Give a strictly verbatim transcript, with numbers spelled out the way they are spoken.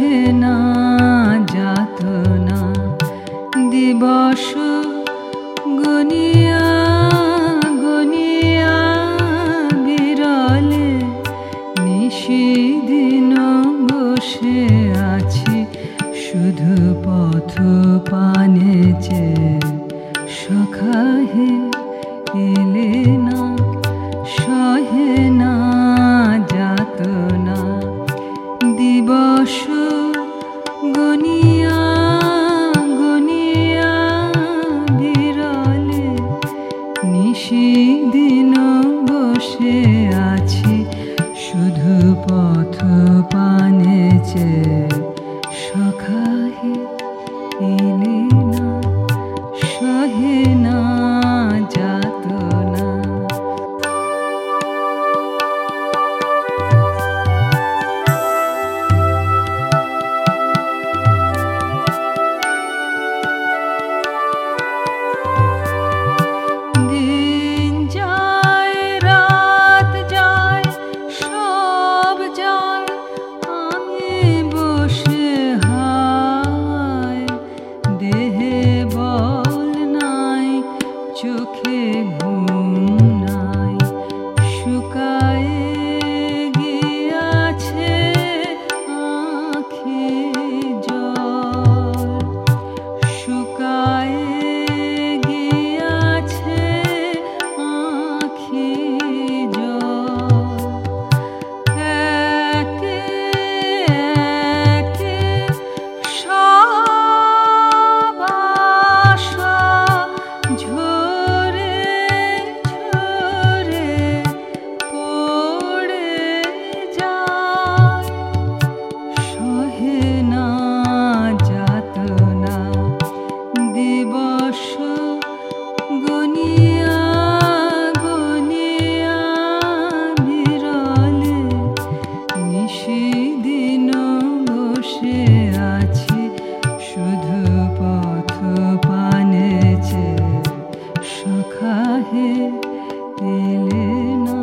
না যাতনা দিবস গনিয়া গনিয়া বিরলে নিশিদিন বসে আছি শুধু পথ পানে চেয়ে সখা হে এলে না সহে না যাতনা দিবস গনিয়া গনিয়া বিরলে নিশিদিন বসে আছি শুধু পথ পানে চেয়ে সখা হে এলে না সহে না যাতনা দিন যায় রাত যায় সব যায় আমি বসে হায় দেহে বল নাই চোখে ঘুম নাই শুকায়ে গিয়াছে আঁখি জল শুকায়ে গিয়াছে আঁখি জল একে একে সব আশা ঝরে ঝরে পড়ে যায় সহে না যাতনা দিবস গনিয়া গনিয়া বিরলে নিশিদিন বসে আছি শুধু পথ পানে চেয়ে সখা হে এলে না